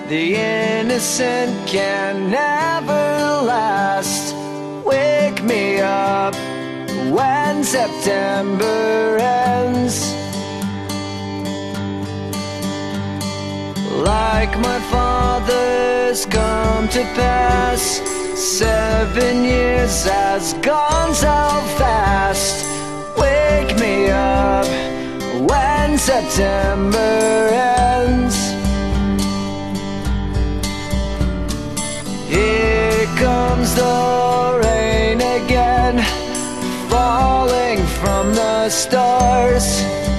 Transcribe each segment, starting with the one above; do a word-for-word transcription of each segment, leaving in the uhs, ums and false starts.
The innocent can never last. Wake me up when September ends. Like my father's come to pass, seven years has gone so fast. Wake me up when September ends. Here comes the rain again, falling from the stars,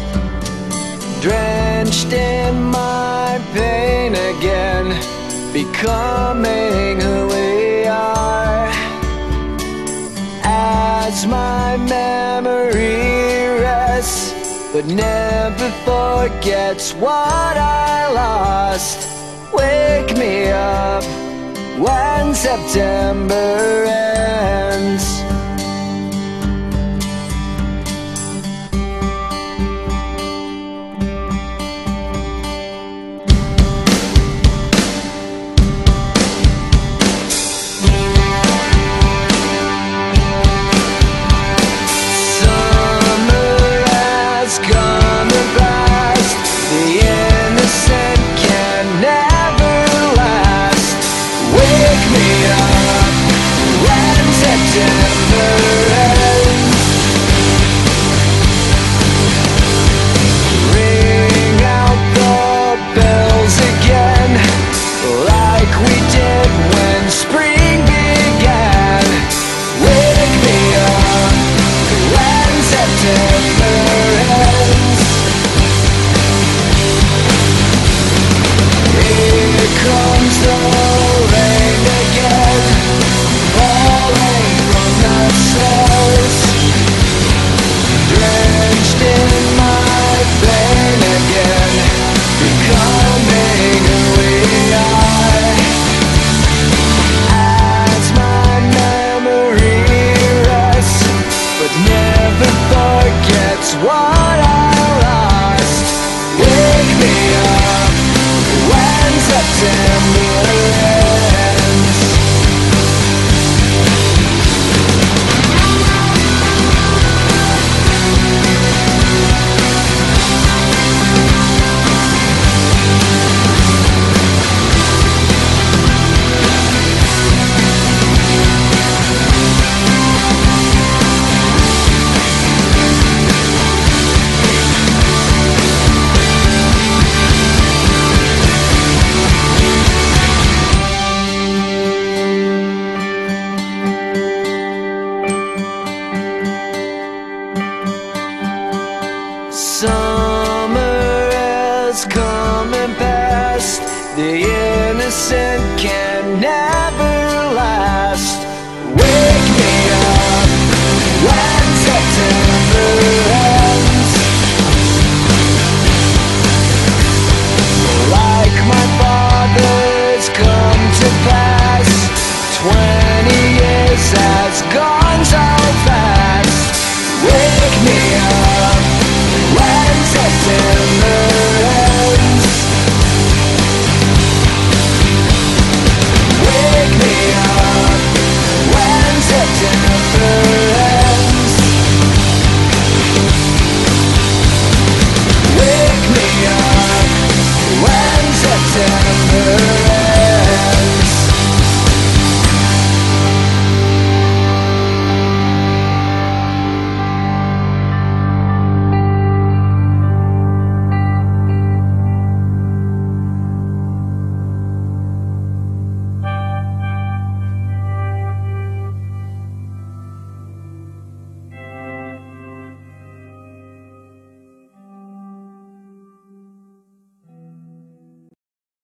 drenched in my pain again, becoming who we are. As my memory rests, but never forgets what I lost. Wake me up when September ends. What I lost. Wake me up when September ends. Summer has come and passed. The innocent can never last. Wake me up when September